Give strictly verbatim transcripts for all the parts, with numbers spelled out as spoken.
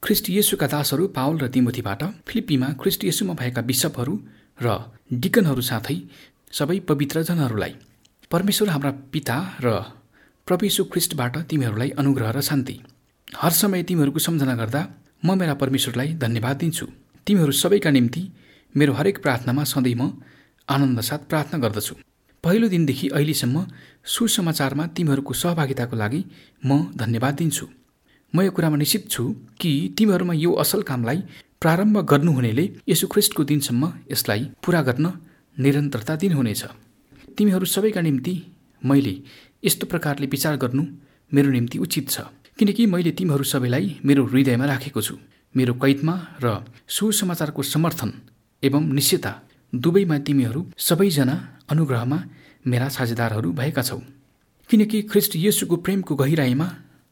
ख्रिस्ट येशूका दासहरू Paul र तिमोथीबाट फिलिप्पीमा ख्रिस्ट येशूमा भएका बिशपहरू र डिकनहरू साथै सबै पवित्रजनहरूलाई परमेश्वर हाम्रा पिता र प्रभु येशू ख्रिस्टबाट तिमीहरूलाई अनुग्रह र शान्ति। हर समय तिमीहरूको सम्झना गर्दा म मेरा परमेश्वरलाई धन्यवाद दिन्छु। तिमीहरू सबैका निम्ति मेरो हरेक प्रार्थनामा सधैँ म आनन्द साथ प्रार्थना गर्दछु। पहिलो दिनदेखि अहिलेसम्म सुसमाचारमा तिमीहरूको सहभागिताको लागि म धन्यवाद दिन्छु। म यो कुरामा निश्चित छु कि तिमीहरूमा यो असल कामलाई प्रारम्भ गर्नुहुनेले येशू ख्रिस्टको दिनसम्म यसलाई पूरा गर्न निरन्तरता दिनुहुनेछ। तिमीहरू सबैका निम्ति मैले यस्तो प्रकारले विचार गर्नु मेरो निम्ति उचित छ, किनकि मैले तिमीहरू सबैलाई मेरो हृदयमा राखेको छु। मेरो कैदमा र सुसमाचारको समर्थन एवं निश्चयता दुवैमा तिमीहरू सबैजना अनुग्रहमा मेरा साझेदारहरू भएका छौ। किनकि ख्रिस्ट येशूको प्रेमको गहिराईमा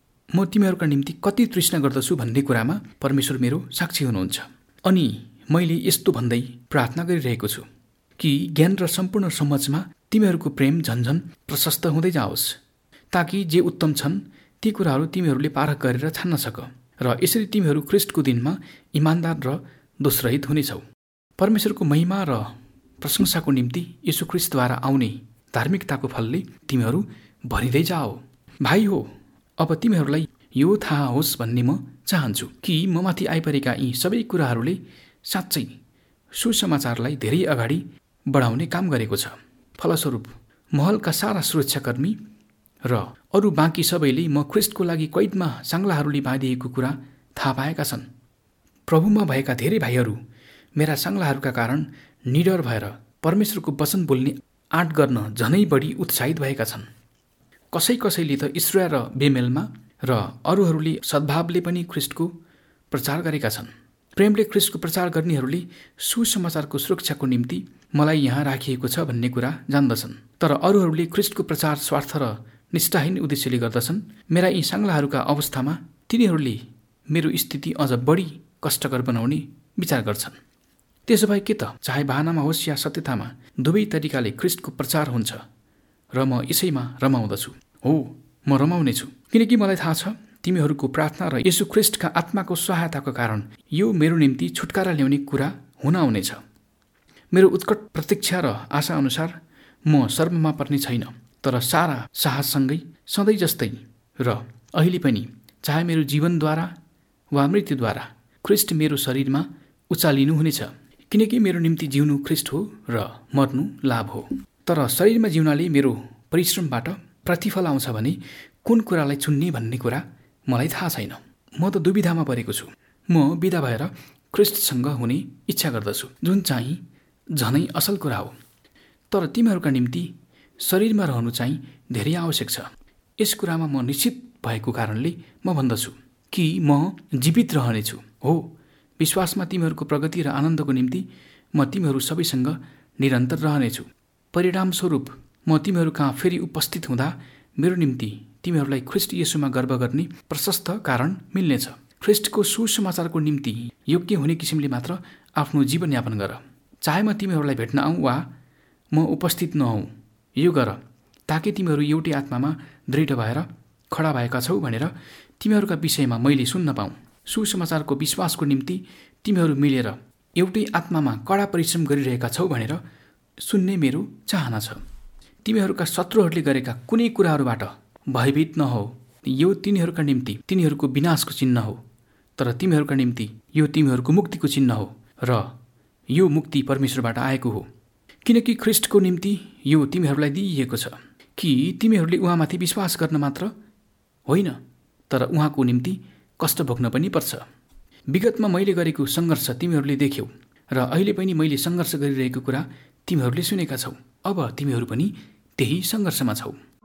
म तिमीहरूका निम्ति कति तृष्णा गर्दछु भन्ने कुरामा परमेश्वर मेरो साक्षी हुनुहुन्छ। अनि मैले यस्तो भन्दै प्रार्थना गरिरहेको छु कि ज्ञान र सम्पूर्ण समझमा तिमीहरूको प्रेम झन्झन प्रशस्त हुँदै जाओस्, ताकि जे उत्तम छन् ती कुराहरू तिमीहरूले पारख गरेर छान्न सक र यसरी तिमीहरू ख्रिस्टको दिनमा इमान्दार र दोषरहित हुनेछौ। परमेश्वरको महिमा र प्रशंसाको निम्ति येशू ख्रिस्टद्वारा आउने धार्मिकताको फलले तिमीहरू भरिँदै जाओ। भाइ हो, अब तिमीहरूलाई यो थाहा होस् भन्ने म चाहन्छु कि ममाथि आइपरेका यी सबै कुराहरूले साँच्चै सुसमाचारलाई धेरै अगाडि बढाउने काम गरेको छ। फलस्वरूप महलका सारा सुरक्षाकर्मी र अरू बाँकी सबैले म ख्रिस्टको लागि कैदमा साङ्लाहरूले बाँधिएको कुरा थाहा पाएका छन्। प्रभुमा भएका धेरै भाइहरू मेरा साङ्लाहरूका कारण निडर भएर परमेश्वरको वचन बोल्ने आँट गर्न झनै बढी उत्साहित भएका छन्। कसै कसैले त इस्रायल र बेमेलमा र अरूहरूले सद्भावले पनि ख्रिस्टको प्रचार गरेका छन्। प्रेमले ख्रिस्टको प्रचार गर्नेहरूले सुसमाचारको सुरक्षाको निम्ति मलाई यहाँ राखिएको छ भन्ने कुरा जान्दछन्। तर अरूहरूले ख्रिस्टको प्रचार स्वार्थ र निष्ठाहीन उद्देश्यले गर्दछन्। मेरा यी साङ्लाहरूका अवस्थामा तिनीहरूले मेरो स्थिति अझ बढी कष्टकर बनाउने विचार गर्छन्। त्यसो भए के त चाहे बहानामा होस् या सत्यतामा दुवै तरिकाले ख्रिस्टको प्रचार हुन्छ र म यसैमा रमाउँदछु। हो, म रमाउनेछु, किनकि मलाई थाहा छ तिमीहरूको प्रार्थना र येशू ख्रिस्टका आत्माको सहायताको कारण यो मेरो निम्ति छुटकारा ल्याउने कुरा हुन आउनेछ। मेरो उत्कट प्रतीक्षा र आशा अनुसार म शर्ममा पर्ने छैन, तर सारा साहससँगै सधैँ जस्तै र अहिले पनि चाहे मेरो जीवनद्वारा वा मृत्युद्वारा ख्रिस्ट मेरो शरीरमा उचालिनुहुनेछ। किनकि मेरो निम्ति जिउनु ख्रिस्ट हो र मर्नु लाभ हो। तर शरीरमा जिउनाले मेरो परिश्रमबाट प्रतिफल आउँछ भने कुन कुरालाई चुन्ने भन्ने कुरा मलाई थाहा छैन। म त दुविधामा परेको छु। म बिदा भएर ख्रिस्टसँग हुने इच्छा गर्दछु, जुन चाहिँ झनै असल कुरा हो। तर तिमीहरूका निम्ति शरीरमा रहनु चाहिँ धेरै आवश्यक छ। यस कुरामा म निश्चित भएको कारणले म भन्दछु कि म जीवित रहनेछु। हो, विश्वासमा तिमीहरूको प्रगति र आनन्दको निम्ति म तिमीहरू सबैसँग निरन्तर रहनेछु। परिणामस्वरूप म तिमीहरू कहाँ फेरि उपस्थित हुँदा मेरो निम्ति तिमीहरूलाई ख्रिस्ट येशूमा गर्व गर्ने प्रशस्त कारण मिल्नेछ। ख्रिस्टको सुसमाचारको निम्ति योग्य हुने किसिमले मात्र आफ्नो जीवनयापन गर। चाहे म तिमीहरूलाई भेट्न आऊँ वा म उपस्थित नहौँ, यो गर, ताकि तिमीहरू एउटै आत्मामा दृढ भएर खडा भएका छौ भनेर तिमीहरूका विषयमा मैले सुन्न पाऊँ। सुसमाचारको विश्वासको निम्ति तिमीहरू मिलेर एउटै आत्मामा कडा परिश्रम गरिरहेका छौ भनेर सुन्ने मेरो चाहना छ। तिमीहरूका शत्रुहरूले गरेका कुनै कुराहरूबाट भयभीत नहौ। यो तिनीहरूका निम्ति तिनीहरूको विनाशको चिन्ह हो, तर तिमीहरूका निम्ति यो तिमीहरूको मुक्तिको चिन्ह हो र यो मुक्ति परमेश्वरबाट आएको हो। किनकि ख्रिस्टको निम्ति यो तिमीहरूलाई दिइएको छ कि तिमीहरूले उहाँमाथि विश्वास गर्न मात्र होइन, तर उहाँको निम्ति कष्ट भोग्न पनि पर्छ। विगतमा मैले गरेको सङ्घर्ष तिमीहरूले देख्यौ र अहिले पनि मैले सङ्घर्ष गरिरहेको कुरा तिमीहरूले सुनेका छौ। अब तिमीहरू पनि त्यही सङ्घर्षमा छौ।